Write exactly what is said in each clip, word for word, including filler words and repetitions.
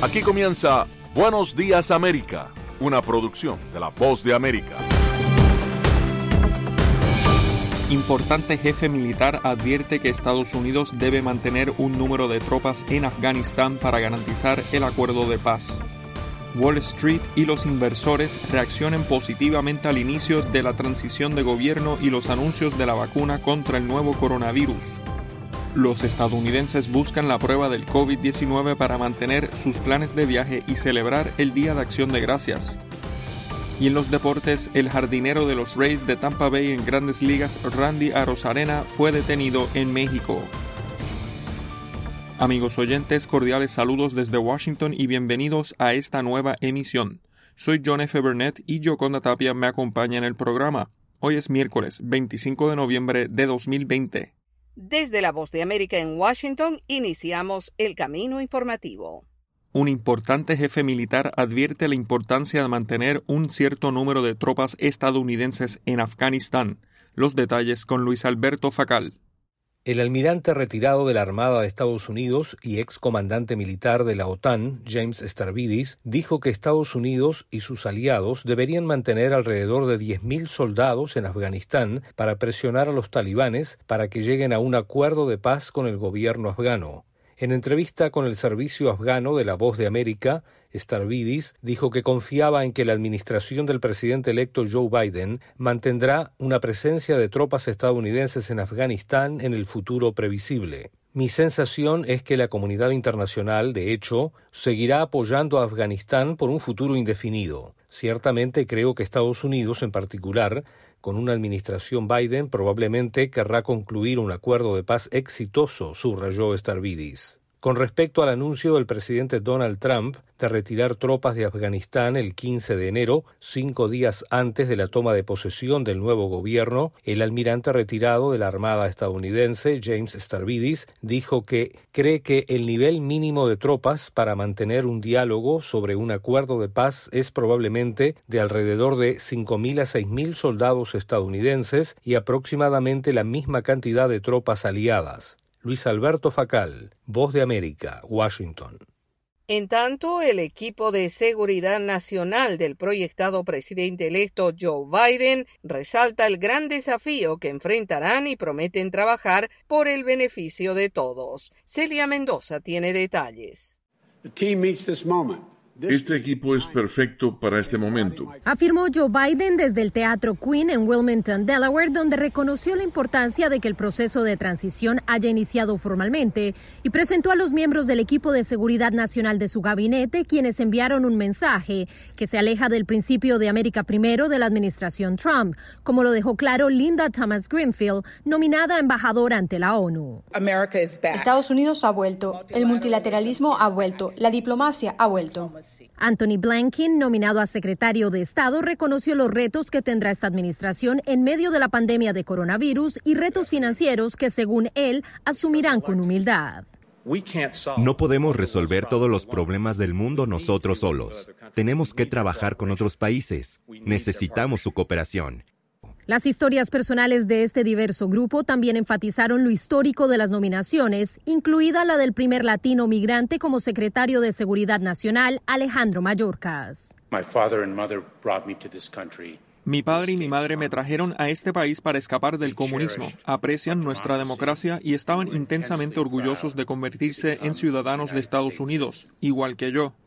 Aquí comienza Buenos Días América, una producción de La Voz de América. Importante jefe militar advierte que Estados Unidos debe mantener un número de tropas en Afganistán para garantizar el acuerdo de paz. Wall Street y los inversores reaccionan positivamente al inicio de la transición de gobierno y los anuncios de la vacuna contra el nuevo coronavirus. Los estadounidenses buscan la prueba del covid diecinueve para mantener sus planes de viaje y celebrar el Día de Acción de Gracias. Y en los deportes, el jardinero de los Rays de Tampa Bay en Grandes Ligas, Randy Arozarena, fue detenido en México. Amigos oyentes, cordiales saludos desde Washington y bienvenidos a esta nueva emisión. Soy John F. Burnett y Yoconda Tapia me acompaña en el programa. Hoy es miércoles veinticinco de noviembre de dos mil veinte. Desde La Voz de América en Washington, iniciamos el camino informativo. Un importante jefe militar advierte la importancia de mantener un cierto número de tropas estadounidenses en Afganistán. Los detalles con Luis Alberto Facal. El almirante retirado de la Armada de Estados Unidos y excomandante militar de la OTAN, James Stavridis, dijo que Estados Unidos y sus aliados deberían mantener alrededor de diez mil soldados en Afganistán para presionar a los talibanes para que lleguen a un acuerdo de paz con el gobierno afgano. En entrevista con el servicio afgano de La Voz de América, Stavridis dijo que confiaba en que la administración del presidente electo Joe Biden mantendrá una presencia de tropas estadounidenses en Afganistán en el futuro previsible. Mi sensación es que la comunidad internacional, de hecho, seguirá apoyando a Afganistán por un futuro indefinido. Ciertamente creo que Estados Unidos, en particular, con una administración Biden, probablemente querrá concluir un acuerdo de paz exitoso, subrayó Stavridis. Con respecto al anuncio del presidente Donald Trump de retirar tropas de Afganistán el quince de enero, cinco días antes de la toma de posesión del nuevo gobierno, el almirante retirado de la Armada estadounidense, James Stavridis, dijo que cree que el nivel mínimo de tropas para mantener un diálogo sobre un acuerdo de paz es probablemente de alrededor de cinco mil a seis mil soldados estadounidenses y aproximadamente la misma cantidad de tropas aliadas. Luis Alberto Facal, Voz de América, Washington. En tanto, el equipo de seguridad nacional del proyectado presidente electo Joe Biden resalta el gran desafío que enfrentarán y prometen trabajar por el beneficio de todos. Celia Mendoza tiene detalles. The team meets this moment. Este equipo es perfecto para este momento, afirmó Joe Biden desde el Teatro Queen en Wilmington, Delaware, donde reconoció la importancia de que el proceso de transición haya iniciado formalmente y presentó a los miembros del equipo de seguridad nacional de su gabinete, quienes enviaron un mensaje que se aleja del principio de América Primero de la administración Trump, como lo dejó claro Linda Thomas Greenfield, nominada embajadora ante la ONU. Estados Unidos ha vuelto, el multilateralismo ha vuelto, la diplomacia ha vuelto. Anthony Blinken, nominado a secretario de Estado, reconoció los retos que tendrá esta administración en medio de la pandemia de coronavirus y retos financieros que, según él, asumirán con humildad. No podemos resolver todos los problemas del mundo nosotros solos. Tenemos que trabajar con otros países. Necesitamos su cooperación. Las historias personales de este diverso grupo también enfatizaron lo histórico de las nominaciones, incluida la del primer latino migrante como secretario de Seguridad Nacional, Alejandro Mayorkas. Mi padre y mi madre me trajeron a este país para escapar del comunismo. Aprecian nuestra democracia y estaban intensamente orgullosos de convertirse en ciudadanos de Estados Unidos, igual que yo.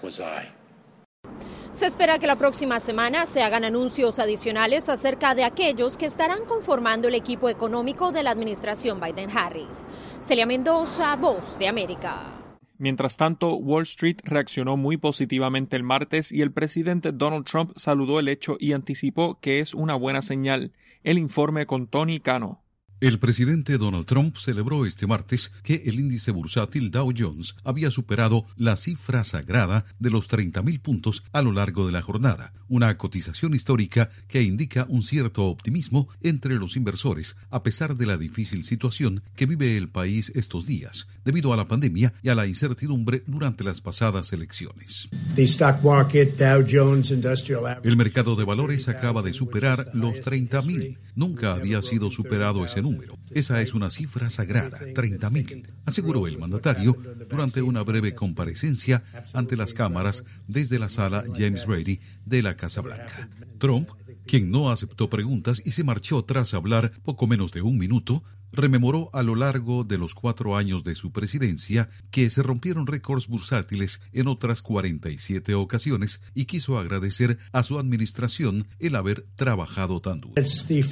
Se espera que la próxima semana se hagan anuncios adicionales acerca de aquellos que estarán conformando el equipo económico de la administración Biden-Harris. Celia Mendoza, Voz de América. Mientras tanto, Wall Street reaccionó muy positivamente el martes y el presidente Donald Trump saludó el hecho y anticipó que es una buena señal. El informe con Tony Cano. El presidente Donald Trump celebró este martes que el índice bursátil Dow Jones había superado la cifra sagrada de los treinta mil puntos a lo largo de la jornada, una cotización histórica que indica un cierto optimismo entre los inversores a pesar de la difícil situación que vive el país estos días, debido a la pandemia y a la incertidumbre durante las pasadas elecciones. El mercado de valores acaba de superar los treinta mil Nunca había sido superado ese número. Esa es una cifra sagrada, treinta mil, aseguró el mandatario durante una breve comparecencia ante las cámaras desde la sala James Brady de la Casa Blanca. Trump, quien no aceptó preguntas y se marchó tras hablar poco menos de un minuto, rememoró a lo largo de los cuatro años de su presidencia que se rompieron récords bursátiles en otras cuarenta y siete ocasiones y quiso agradecer a su administración el haber trabajado tan duro.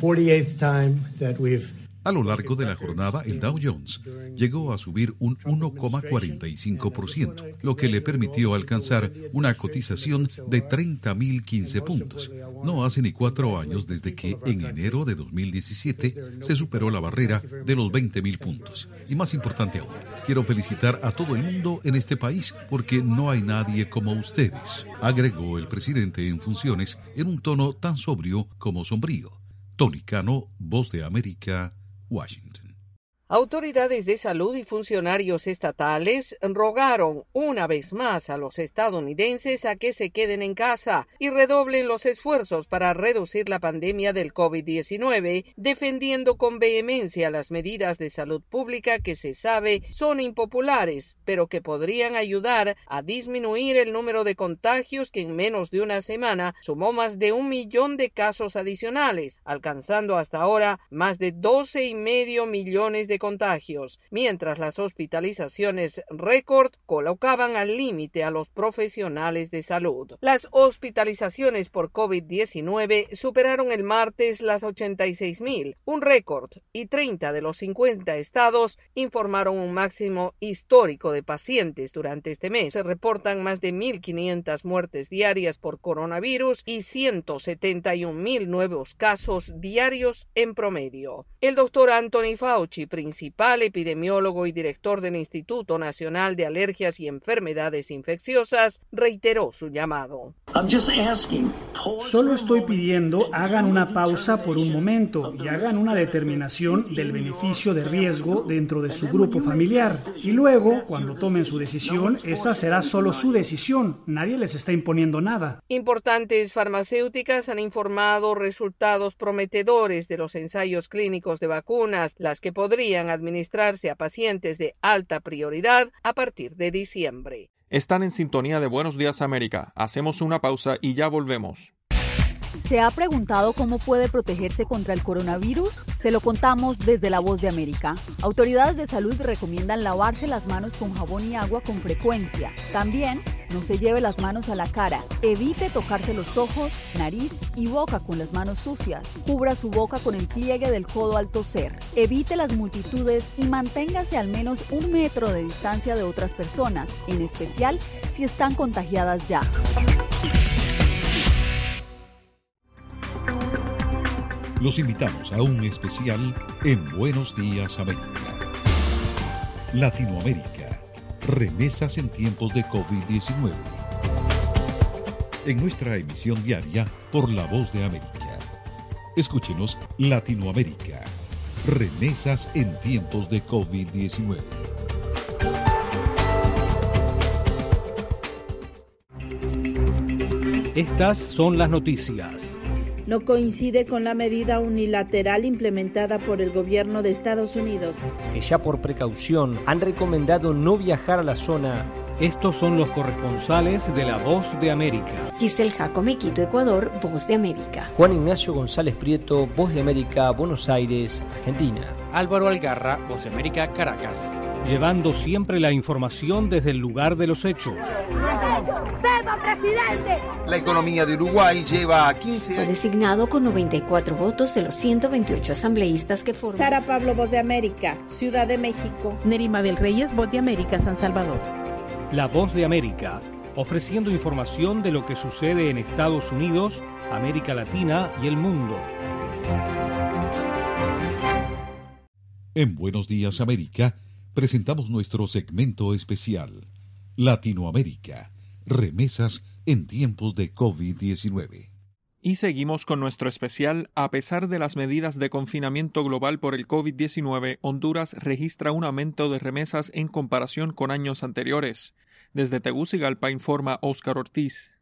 A lo largo de la jornada, el Dow Jones llegó a subir un uno coma cuarenta y cinco por ciento, lo que le permitió alcanzar una cotización de treinta mil quince puntos. No hace ni cuatro años desde que en enero de dos mil diecisiete se superó la barrera de los veinte mil puntos. Y más importante aún, quiero felicitar a todo el mundo en este país porque no hay nadie como ustedes, agregó el presidente en funciones en un tono tan sobrio como sombrío. Tony Cano, Voz de América, Washington. Autoridades de salud y funcionarios estatales rogaron una vez más a los estadounidenses a que se queden en casa y redoblen los esfuerzos para reducir la pandemia del COVID diecinueve, defendiendo con vehemencia las medidas de salud pública que se sabe son impopulares, pero que podrían ayudar a disminuir el número de contagios que en menos de una semana sumó más de un millón de casos adicionales, alcanzando hasta ahora más de doce y medio millones de contagios, mientras las hospitalizaciones récord colocaban al límite a los profesionales de salud. Las hospitalizaciones por COVID diecinueve superaron el martes las ochenta y seis mil, un récord, y treinta de los cincuenta estados informaron un máximo histórico de pacientes durante este mes. Se reportan más de mil quinientas muertes diarias por coronavirus y ciento setenta y un mil nuevos casos diarios en promedio. El doctor Anthony Fauci, principal epidemiólogo y director del Instituto Nacional de Alergias y Enfermedades Infecciosas, reiteró su llamado. Solo estoy pidiendo hagan una pausa por un momento y hagan una determinación del beneficio de riesgo dentro de su grupo familiar. Y luego, cuando tomen su decisión, esa será solo su decisión. Nadie les está imponiendo nada. Importantes farmacéuticas han informado resultados prometedores de los ensayos clínicos de vacunas, las que podrían administrarse a pacientes de alta prioridad a partir de diciembre. Están en sintonía de Buenos Días América. Hacemos una pausa y ya volvemos. ¿Se ha preguntado cómo puede protegerse contra el coronavirus? Se lo contamos desde La Voz de América. Autoridades de salud recomiendan lavarse las manos con jabón y agua con frecuencia. También, no se lleve las manos a la cara. Evite tocarse los ojos, nariz y boca con las manos sucias. Cubra su boca con el pliegue del codo al toser. Evite las multitudes y manténgase al menos un metro de distancia de otras personas, en especial si están contagiadas ya. Los invitamos a un especial en Buenos Días América. Latinoamérica, remesas en tiempos de COVID diecinueve. En nuestra emisión diaria por La Voz de América. Escúchenos Latinoamérica, remesas en tiempos de COVID diecinueve. Estas son las noticias. No coincide con la medida unilateral implementada por el gobierno de Estados Unidos. Que ya por precaución han recomendado no viajar a la zona. Estos son los corresponsales de La Voz de América. Giselle Jacome, Quito, Ecuador, Voz de América. Juan Ignacio González Prieto, Voz de América, Buenos Aires, Argentina. Álvaro Algarra, Voz de América, Caracas. Llevando siempre la información desde el lugar de los hechos. ¡Viva, presidente! La economía de Uruguay lleva quince años. Fue designado con noventa y cuatro votos de los ciento veintiocho asambleístas que forman. Sara Pablo, Voz de América, Ciudad de México. Nerima del Reyes, Voz de América, San Salvador. La Voz de América, ofreciendo información de lo que sucede en Estados Unidos, América Latina y el mundo. En Buenos Días América, presentamos nuestro segmento especial, Latinoamérica, remesas en tiempos de COVID diecinueve. Y seguimos con nuestro especial. A pesar de las medidas de confinamiento global por el COVID diecinueve, Honduras registra un aumento de remesas en comparación con años anteriores. Desde Tegucigalpa informa Óscar Ortiz.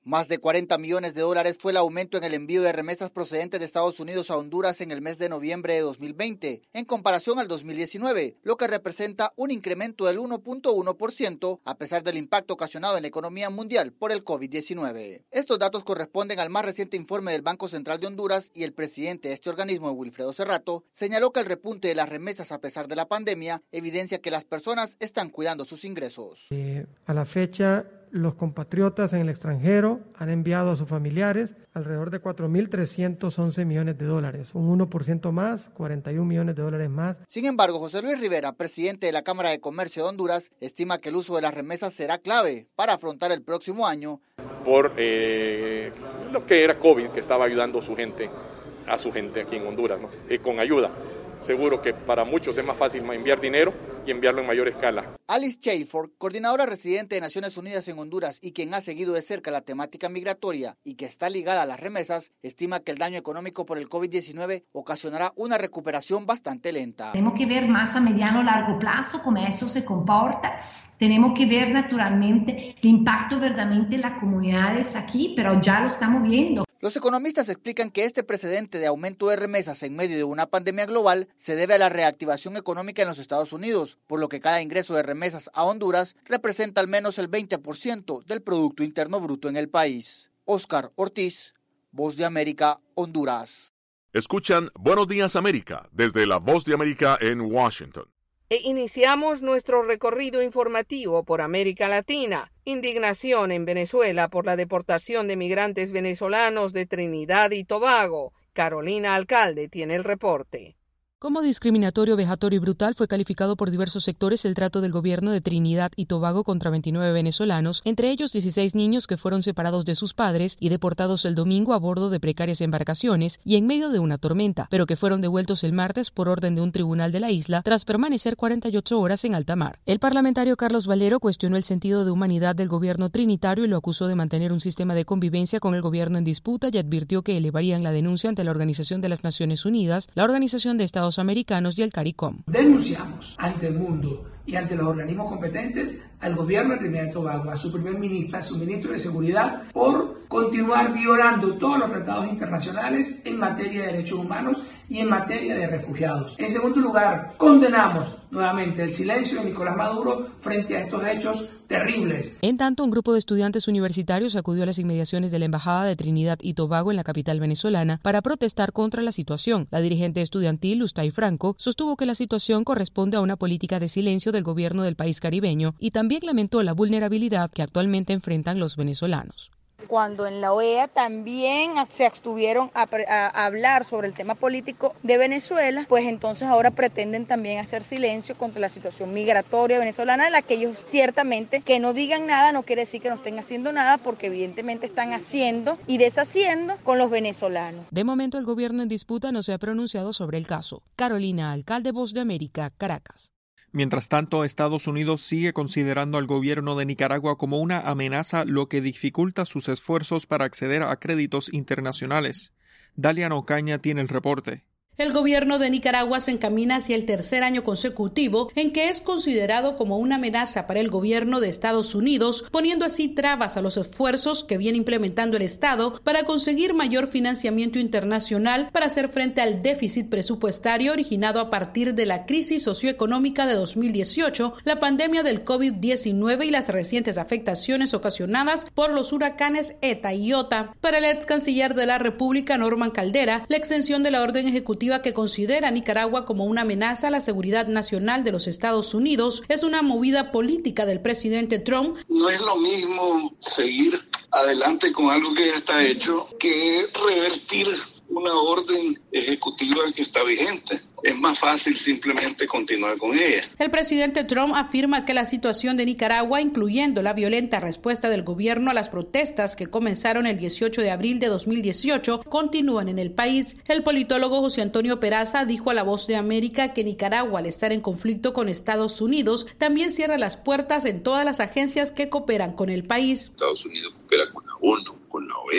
Más de cuarenta millones de dólares fue el aumento en el envío de remesas procedentes de Estados Unidos a Honduras en el mes de noviembre de dos mil veinte, en comparación al dos mil diecinueve, lo que representa un incremento del uno punto uno por ciento a pesar del impacto ocasionado en la economía mundial por el COVID diecinueve. Estos datos corresponden al más reciente informe del Banco Central de Honduras y el presidente de este organismo, Wilfredo Cerrato, señaló que el repunte de las remesas a pesar de la pandemia evidencia que las personas están cuidando sus ingresos. Eh, a la fecha, los compatriotas en el extranjero han enviado a sus familiares alrededor de cuatro mil trescientos once millones de dólares, un uno por ciento más, cuarenta y un millones de dólares más. Sin embargo, José Luis Rivera, presidente de la Cámara de Comercio de Honduras, estima que el uso de las remesas será clave para afrontar el próximo año. Por eh, lo que era COVID, que estaba ayudando a su gente, a su gente aquí en Honduras, ¿no? Eh, con ayuda. Seguro que para muchos es más fácil enviar dinero y enviarlo en mayor escala. Alice Chalford, coordinadora residente de Naciones Unidas en Honduras y quien ha seguido de cerca la temática migratoria y que está ligada a las remesas, estima que el daño económico por el COVID diecinueve ocasionará una recuperación bastante lenta. Tenemos que ver más a mediano o largo plazo cómo eso se comporta. Tenemos que ver naturalmente el impacto verdaderamente en las comunidades aquí, pero ya lo estamos viendo. Los economistas explican que este precedente de aumento de remesas en medio de una pandemia global se debe a la reactivación económica en los Estados Unidos, por lo que cada ingreso de remesas a Honduras representa al menos el veinte por ciento del Producto Interno Bruto en el país. Oscar Ortiz, Voz de América, Honduras. Escuchan Buenos Días América desde la Voz de América en Washington. E iniciamos nuestro recorrido informativo por América Latina. Indignación en Venezuela por la deportación de migrantes venezolanos de Trinidad y Tobago. Carolina Alcalde tiene el reporte. Como discriminatorio, vejatorio y brutal fue calificado por diversos sectores el trato del gobierno de Trinidad y Tobago contra veintinueve venezolanos, entre ellos dieciséis niños que fueron separados de sus padres y deportados el domingo a bordo de precarias embarcaciones y en medio de una tormenta, pero que fueron devueltos el martes por orden de un tribunal de la isla tras permanecer cuarenta y ocho horas en alta mar. El parlamentario Carlos Valero cuestionó el sentido de humanidad del gobierno trinitario y lo acusó de mantener un sistema de convivencia con el gobierno en disputa y advirtió que elevarían la denuncia ante la Organización de las Naciones Unidas, la Organización de Estados Americanos y el CARICOM. Denunciamos ante el mundo y ante los organismos competentes al gobierno de Trinidad y Tobago, a su primer ministro, a su ministro de Seguridad, por continuar violando todos los tratados internacionales en materia de derechos humanos y en materia de refugiados. En segundo lugar, condenamos nuevamente el silencio de Nicolás Maduro frente a estos hechos terribles. En tanto, un grupo de estudiantes universitarios acudió a las inmediaciones de la Embajada de Trinidad y Tobago en la capital venezolana para protestar contra la situación. La dirigente estudiantil, Lustay Franco, sostuvo que la situación corresponde a una política de silencio del gobierno del país caribeño y también lamentó la vulnerabilidad que actualmente enfrentan los venezolanos. Cuando en la O E A también se abstuvieron a, a hablar sobre el tema político de Venezuela, pues entonces ahora pretenden también hacer silencio contra la situación migratoria venezolana, de la que ellos ciertamente que no digan nada no quiere decir que no estén haciendo nada, porque evidentemente están haciendo y deshaciendo con los venezolanos. De momento el gobierno en disputa no se ha pronunciado sobre el caso. Carolina Alcalde, Voz de América, Caracas. Mientras tanto, Estados Unidos sigue considerando al gobierno de Nicaragua como una amenaza, lo que dificulta sus esfuerzos para acceder a créditos internacionales. Dalia Ocaña tiene el reporte. El gobierno de Nicaragua se encamina hacia el tercer año consecutivo en que es considerado como una amenaza para el gobierno de Estados Unidos, poniendo así trabas a los esfuerzos que viene implementando el Estado para conseguir mayor financiamiento internacional para hacer frente al déficit presupuestario originado a partir de la crisis socioeconómica de dos mil dieciocho, la pandemia del COVID diecinueve y las recientes afectaciones ocasionadas por los huracanes Eta y Iota. Para el ex canciller de la República, Norman Caldera, la extensión de la orden ejecutiva que considera a Nicaragua como una amenaza a la seguridad nacional de los Estados Unidos es una movida política del presidente Trump. No es lo mismo seguir adelante con algo que ya está hecho que revertir una orden ejecutiva que está vigente. Es más fácil simplemente continuar con ella. El presidente Trump afirma que la situación de Nicaragua, incluyendo la violenta respuesta del gobierno a las protestas que comenzaron el dieciocho de abril de dos mil dieciocho, continúan en el país. El politólogo José Antonio Peraza dijo a La Voz de América que Nicaragua, al estar en conflicto con Estados Unidos, también cierra las puertas en todas las agencias que cooperan con el país. Estados Unidos coopera con la ONU, con la O E A,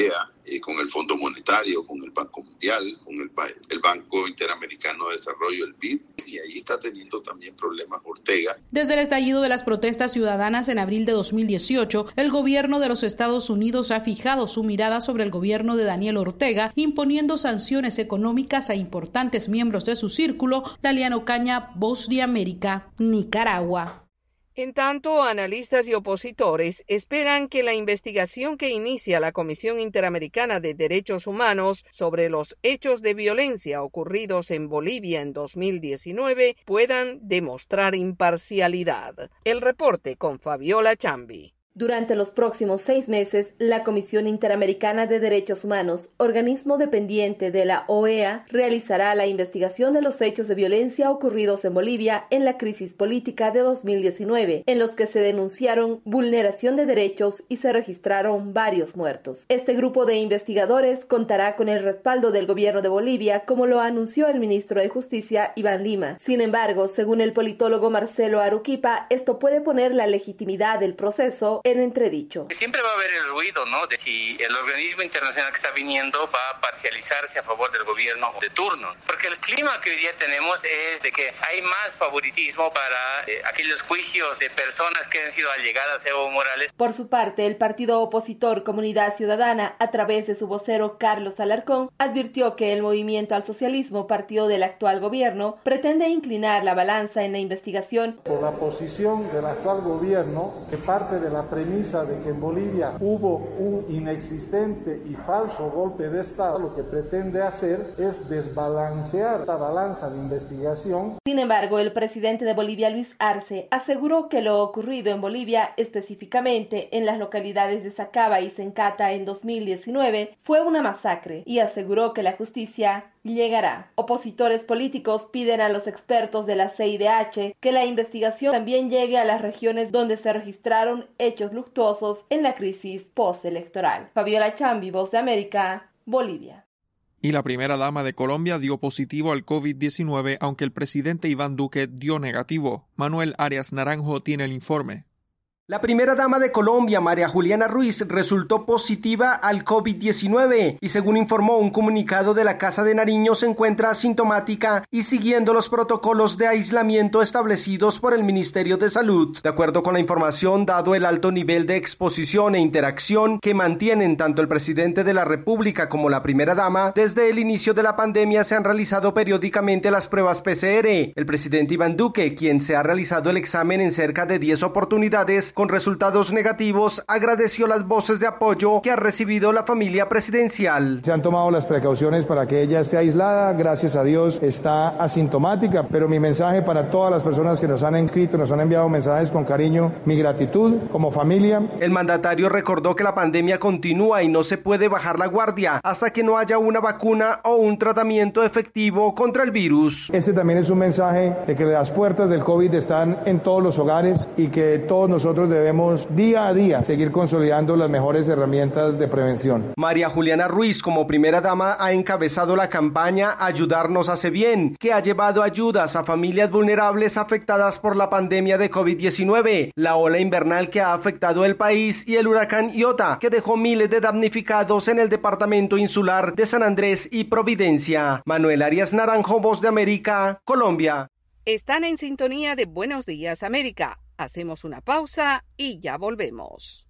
eh, con el Fondo Monetario, con el Banco Mundial, con el, el Banco Interamericano de Desarrollo, el B I D, y ahí está teniendo también problemas Ortega. Desde el estallido de las protestas ciudadanas en abril de dos mil dieciocho, el gobierno de los Estados Unidos ha fijado su mirada sobre el gobierno de Daniel Ortega, imponiendo sanciones económicas a importantes miembros de su círculo. Daliano Caña, Voz de América, Nicaragua. En tanto, analistas y opositores esperan que la investigación que inicia la Comisión Interamericana de Derechos Humanos sobre los hechos de violencia ocurridos en Bolivia en dos mil diecinueve puedan demostrar imparcialidad. El reporte con Fabiola Chambi. Durante los próximos seis meses, la Comisión Interamericana de Derechos Humanos, organismo dependiente de la O E A, realizará la investigación de los hechos de violencia ocurridos en Bolivia en la crisis política de dos mil diecinueve, en los que se denunciaron vulneración de derechos y se registraron varios muertos. Este grupo de investigadores contará con el respaldo del gobierno de Bolivia, como lo anunció el ministro de Justicia, Iván Lima. Sin embargo, según el politólogo Marcelo Aruquipa, esto puede poner la legitimidad del proceso en entredicho. Siempre va a haber el ruido, ¿no?, de si el organismo internacional que está viniendo va a parcializarse a favor del gobierno de turno. Porque el clima que hoy día tenemos es de que hay más favoritismo para eh, aquellos juicios de personas que han sido allegadas a Evo Morales. Por su parte, el partido opositor Comunidad Ciudadana, a través de su vocero Carlos Alarcón, advirtió que el Movimiento al Socialismo, partido del actual gobierno, pretende inclinar la balanza en la investigación. Por la posición del actual gobierno, que parte de la premisa de que en Bolivia hubo un inexistente y falso golpe de Estado, lo que pretende hacer es desbalancear esta balanza de investigación. Sin embargo, el presidente de Bolivia, Luis Arce, aseguró que lo ocurrido en Bolivia, específicamente en las localidades de Sacaba y Sencata en dos mil diecinueve, fue una masacre y aseguró que la justicia llegará. Opositores políticos piden a los expertos de la C I D H que la investigación también llegue a las regiones donde se registraron hechos luctuosos en la crisis postelectoral. Fabiola Chambi, Voz de América, Bolivia. Y la primera dama de Colombia dio positivo al COVID diecinueve, aunque el presidente Iván Duque dio negativo. Manuel Arias Naranjo tiene el informe. La primera dama de Colombia, María Juliana Ruiz, resultó positiva al COVID diecinueve y, según informó un comunicado de la Casa de Nariño, se encuentra asintomática y siguiendo los protocolos de aislamiento establecidos por el Ministerio de Salud. De acuerdo con la información, dado el alto nivel de exposición e interacción que mantienen tanto el presidente de la República como la primera dama, desde el inicio de la pandemia se han realizado periódicamente las pruebas P C R. El presidente Iván Duque, quien se ha realizado el examen en cerca de diez oportunidades, con resultados negativos, agradeció las voces de apoyo que ha recibido la familia presidencial. Se han tomado las precauciones para que ella esté aislada, gracias a Dios está asintomática, pero mi mensaje para todas las personas que nos han escrito, nos han enviado mensajes con cariño, mi gratitud como familia. El mandatario recordó que la pandemia continúa y no se puede bajar la guardia hasta que no haya una vacuna o un tratamiento efectivo contra el virus. Este también es un mensaje de que las puertas del COVID están en todos los hogares y que todos nosotros debemos día a día seguir consolidando las mejores herramientas de prevención. María Juliana Ruiz, como primera dama, ha encabezado la campaña Ayudarnos hace bien, que ha llevado ayudas a familias vulnerables afectadas por la pandemia de COVID diecinueve, la ola invernal que ha afectado el país y el huracán Iota, que dejó miles de damnificados en el departamento insular de San Andrés y Providencia. Manuel Arias Naranjo, Voz de América, Colombia. Están en sintonía de Buenos Días América. Hacemos una pausa y ya volvemos.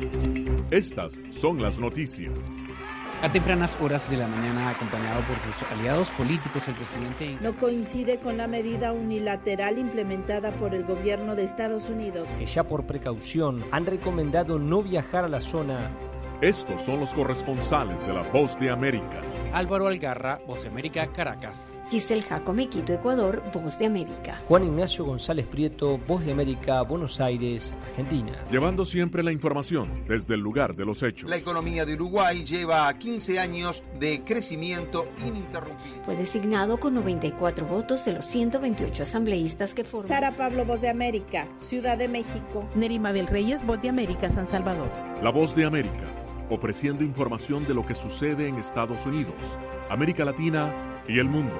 Estas son las noticias. A tempranas horas de la mañana, acompañado por sus aliados políticos, el presidente no coincide con la medida unilateral implementada por el gobierno de Estados Unidos, que ya por precaución han recomendado no viajar a la zona. Estos son los corresponsales de La Voz de América. Álvaro Algarra, Voz de América, Caracas. Giselle Jacome, Quito, Ecuador, Voz de América. Juan Ignacio González Prieto, Voz de América, Buenos Aires, Argentina. Llevando siempre la información desde el lugar de los hechos. La economía de Uruguay lleva quince años de crecimiento ininterrumpido. Fue designado con noventa y cuatro votos de los ciento veintiocho asambleístas que forman. Sara Pablo, Voz de América, Ciudad de México. Nerima Bel Reyes, Voz de América, San Salvador. La Voz de América, ofreciendo información de lo que sucede en Estados Unidos, América Latina y el mundo.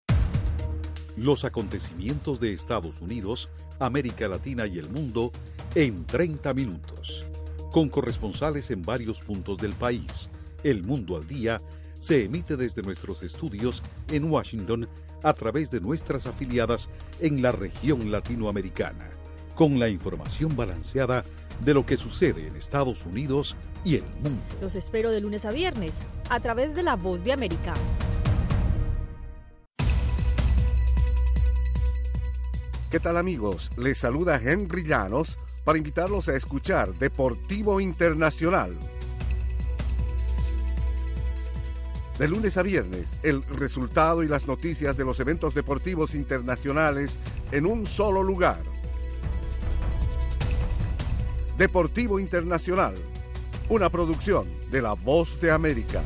Los acontecimientos de Estados Unidos, América Latina y el mundo en treinta minutos. Con corresponsales en varios puntos del país. El Mundo al Día se emite desde nuestros estudios en Washington a través de nuestras afiliadas en la región latinoamericana, con la información balanceada de lo que sucede en Estados Unidos y el mundo. Los espero de lunes a viernes a través de La Voz de América. ¿Qué tal, amigos? Les saluda Henry Llanos para invitarlos a escuchar Deportivo Internacional. De lunes a viernes, el resultado y las noticias de los eventos deportivos internacionales en un solo lugar. Deportivo Internacional, una producción de La Voz de América.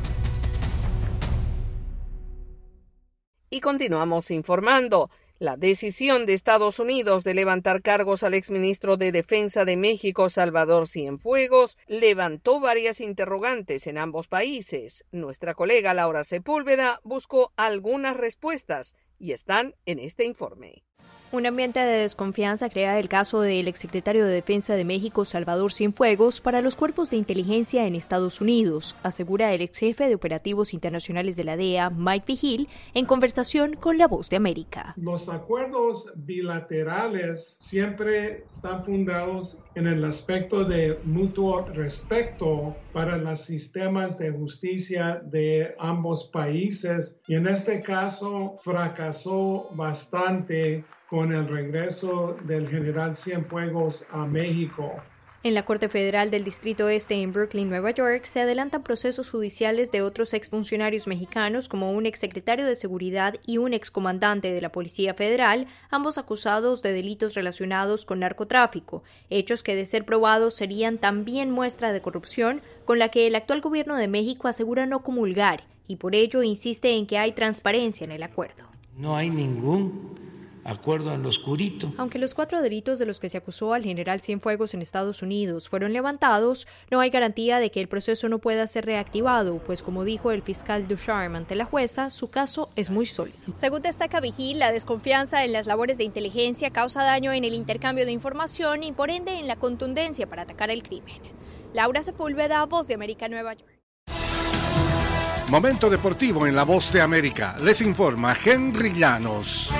Y continuamos informando. La decisión de Estados Unidos de levantar cargos al exministro de Defensa de México, Salvador Cienfuegos, levantó varias interrogantes en ambos países. Nuestra colega Laura Sepúlveda buscó algunas respuestas y están en este informe. Un ambiente de desconfianza crea el caso del exsecretario de Defensa de México, Salvador Cienfuegos, para los cuerpos de inteligencia en Estados Unidos, asegura el exjefe de operativos internacionales de la D E A, Mike Vigil, en conversación con La Voz de América. Los acuerdos bilaterales siempre están fundados en el aspecto de mutuo respeto para los sistemas de justicia de ambos países, y en este caso fracasó bastante con el regreso del general Cienfuegos a México. En la Corte Federal del Distrito Este en Brooklyn, Nueva York, se adelantan procesos judiciales de otros exfuncionarios mexicanos como un exsecretario de Seguridad y un excomandante de la Policía Federal, ambos acusados de delitos relacionados con narcotráfico, hechos que de ser probados serían también muestra de corrupción con la que el actual gobierno de México asegura no comulgar y por ello insiste en que hay transparencia en el acuerdo. No hay ningún acuerdo en lo oscurito. Aunque los cuatro delitos de los que se acusó al general Cienfuegos en Estados Unidos fueron levantados, no hay garantía de que el proceso no pueda ser reactivado, pues como dijo el fiscal Ducharme ante la jueza, su caso es muy sólido. Según destaca Vigil, la desconfianza en las labores de inteligencia causa daño en el intercambio de información y por ende en la contundencia para atacar el crimen. Laura Sepúlveda, Voz de América, Nueva York. Momento deportivo en La Voz de América. Les informa Henry Llanos.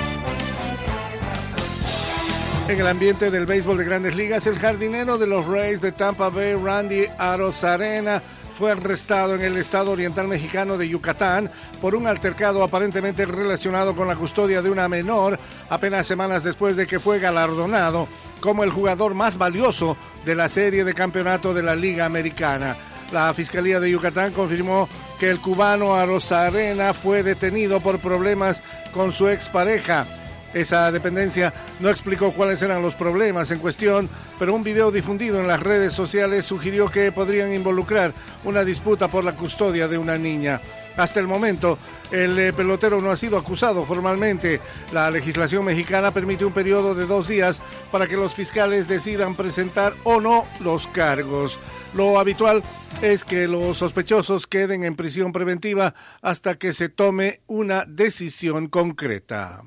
En el ambiente del béisbol de Grandes Ligas, el jardinero de los Rays de Tampa Bay, Randy Arozarena, fue arrestado en el estado oriental mexicano de Yucatán por un altercado aparentemente relacionado con la custodia de una menor, apenas semanas después de que fue galardonado como el jugador más valioso de la serie de campeonato de la Liga Americana. La Fiscalía de Yucatán confirmó que el cubano Arozarena fue detenido por problemas con su expareja. Esa dependencia no explicó cuáles eran los problemas en cuestión, pero un video difundido en las redes sociales sugirió que podrían involucrar una disputa por la custodia de una niña. Hasta el momento, el eh, pelotero no ha sido acusado formalmente. La legislación mexicana permite un periodo de dos días para que los fiscales decidan presentar o no los cargos. Lo habitual es que los sospechosos queden en prisión preventiva hasta que se tome una decisión concreta.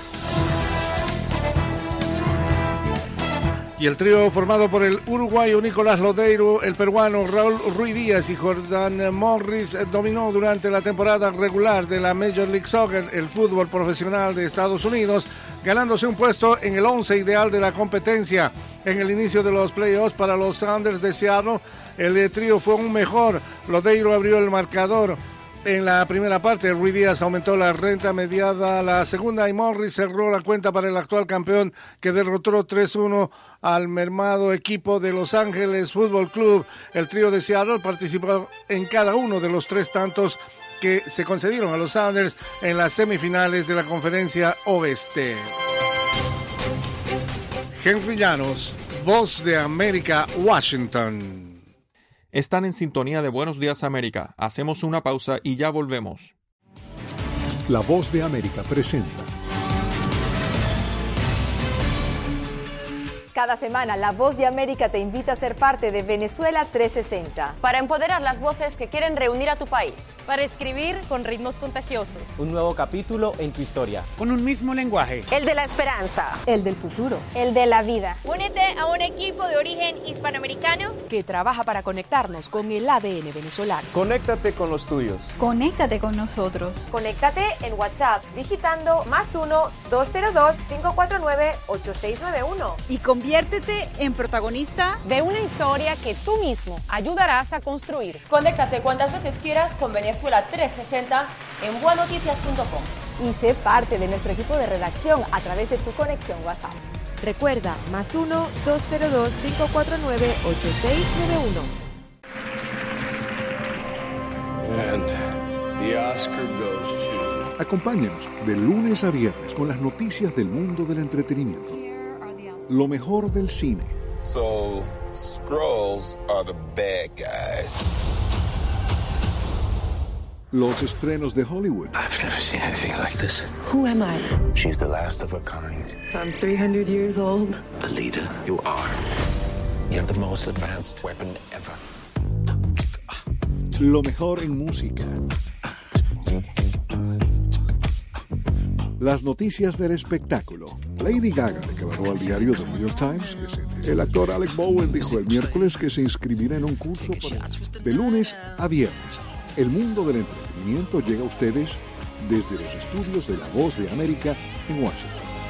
Y el trío formado por el uruguayo Nicolás Lodeiro, el peruano Raúl Ruiz Díaz y Jordan Morris dominó durante la temporada regular de la Major League Soccer, el fútbol profesional de Estados Unidos, ganándose un puesto en el once ideal de la competencia. En el inicio de los playoffs para los Sounders de Seattle, el trío fue aún mejor. Lodeiro abrió el marcador en la primera parte, Ruiz Díaz aumentó la renta mediada a la segunda y Morris cerró la cuenta para el actual campeón que derrotó tres uno al mermado equipo de Los Ángeles Fútbol Club. El trío de Seattle participó en cada uno de los tres tantos que se concedieron a los Sounders en las semifinales de la Conferencia Oeste. Henry Llanos, Voz de América, Washington. Están en sintonía de Buenos Días América. Hacemos una pausa y ya volvemos. La Voz de América presenta Cada semana, La Voz de América te invita a ser parte de Venezuela trescientos sesenta. Para empoderar las voces que quieren reunir a tu país. Para escribir con ritmos contagiosos. Un nuevo capítulo en tu historia. Con un mismo lenguaje. El de la esperanza. El del futuro. El de la vida. Únete a un equipo de origen hispanoamericano que trabaja para conectarnos con el A D N venezolano. Conéctate con los tuyos. Conéctate con nosotros. Conéctate en WhatsApp digitando más uno dos cero dos cinco cuatro nueve ocho seis nueve uno. Y conviértete en protagonista de una historia que tú mismo ayudarás a construir. Conéctate cuantas veces quieras con Venezuela trescientos sesenta en bua noticias punto com. Y sé parte de nuestro equipo de redacción a través de tu conexión WhatsApp. Recuerda, más uno dos cero dos cinco cuatro nueve ocho seis nueve uno. And the Oscar goes to... Acompáñenos de lunes a viernes con las noticias del mundo del entretenimiento. Lo mejor del cine. So, Skrulls are the bad guys. Los estrenos de Hollywood. I've never seen anything like this. Who am I? She's the last of her kind. So I'm three hundred years old. Alita, you are. You have the most advanced weapon ever. Lo mejor en música. Las noticias del espectáculo. Lady Gaga declaró al diario The New York Times que se... el actor Alec Bowen dijo el miércoles que se inscribirá en un curso para... de lunes a viernes. El mundo del entretenimiento llega a ustedes desde los estudios de La Voz de América en Washington.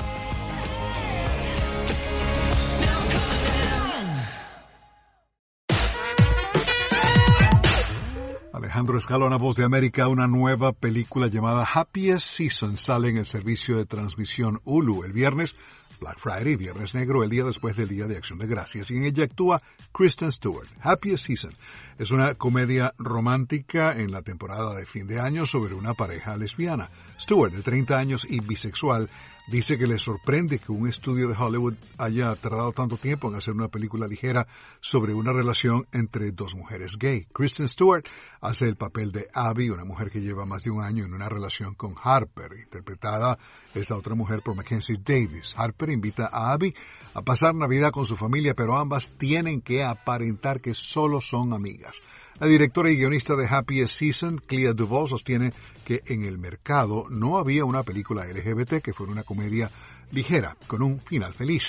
Alejandro Escalona, Voz de América. Una nueva película llamada Happiest Season sale en el servicio de transmisión Hulu el viernes, Black Friday, Viernes Negro, el día después del Día de Acción de Gracias, y en ella actúa Kristen Stewart. Happiest Season es una comedia romántica en la temporada de fin de año sobre una pareja lesbiana. Stewart, de treinta años y bisexual, dice que le sorprende que un estudio de Hollywood haya tardado tanto tiempo en hacer una película ligera sobre una relación entre dos mujeres gay. Kristen Stewart hace el papel de Abby, una mujer que lleva más de un año en una relación con Harper, interpretada esta otra mujer por Mackenzie Davis. Harper invita a Abby a pasar Navidad con su familia, pero ambas tienen que aparentar que solo son amigas. La directora y guionista de Happiest Season, Clea Duvall, sostiene que en el mercado no había una película L G B T que fuera una comedia ligera, con un final feliz.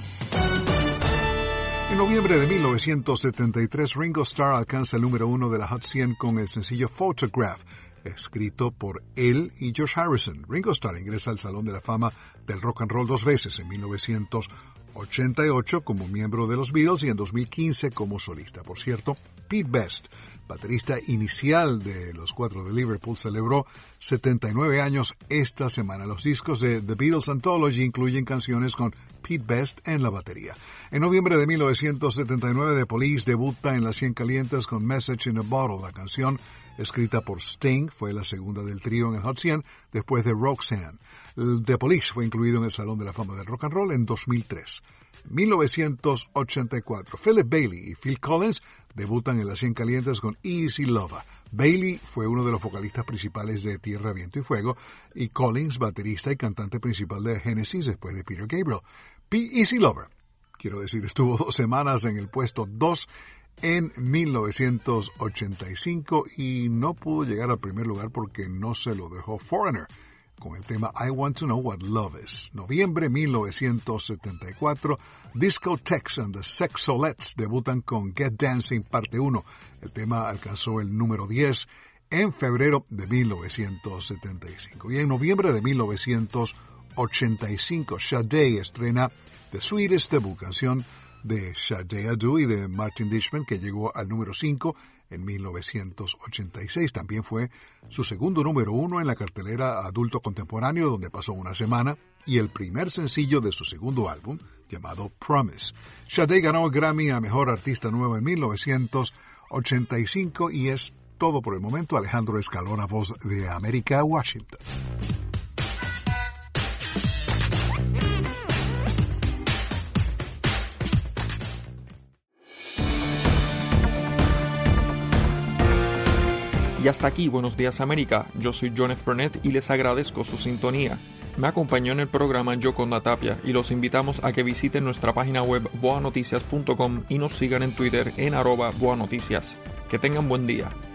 En noviembre de mil novecientos setenta y tres, Ringo Starr alcanza el número uno de la Hot cien con el sencillo Photograph, escrito por él y George Harrison. Ringo Starr ingresa al Salón de la Fama del Rock and Roll dos veces, en mil novecientos ochenta y ocho como miembro de los Beatles y en dos mil quince como solista. Por cierto, Pete Best, baterista inicial de los Cuatro de Liverpool, celebró setenta y nueve años esta semana. Los discos de The Beatles Anthology incluyen canciones con Pete Best en la batería. En noviembre de mil novecientos setenta y nueve, The Police debuta en las cien calientes con Message in a Bottle. La canción, escrita por Sting, fue la segunda del trío en el Hot cien después de Roxanne. The Police fue incluido en el Salón de la Fama del Rock and Roll en dos mil tres. mil novecientos ochenta y cuatro, Philip Bailey y Phil Collins debutan en las cien calientes con Easy Lover. Bailey fue uno de los vocalistas principales de Tierra, Viento y Fuego, y Collins, baterista y cantante principal de Genesis después de Peter Gabriel. P. Easy Lover, quiero decir, estuvo dos semanas en el puesto dos en mil novecientos ochenta y cinco y no pudo llegar al primer lugar porque no se lo dejó Foreigner con el tema I Want to Know What Love Is. Noviembre mil novecientos setenta y cuatro, Discotheques and the Sexolettes debutan con Get Dancing Parte uno. El tema alcanzó el número diez en febrero de mil novecientos setenta y cinco. Y en noviembre de mil novecientos ochenta y cinco, Sade estrena The Sweetest Debut, canción de Sade Adu y de Martin Dishman, que llegó al número cinco en mil novecientos ochenta y seis. También fue su segundo número uno en la cartelera adulto contemporáneo, donde pasó una semana, y el primer sencillo de su segundo álbum, llamado Promise. Sade ganó el Grammy a Mejor Artista Nueva en mil novecientos ochenta y cinco y es todo por el momento. Alejandro Escalona, Voz de América, Washington. Y hasta aquí, Buenos Días América. Yo soy John F. Burnett y les agradezco su sintonía. Me acompañó en el programa Yoconda Tapia y los invitamos a que visiten nuestra página web boa noticias punto com y nos sigan en Twitter en arroba boanoticias. Que tengan buen día.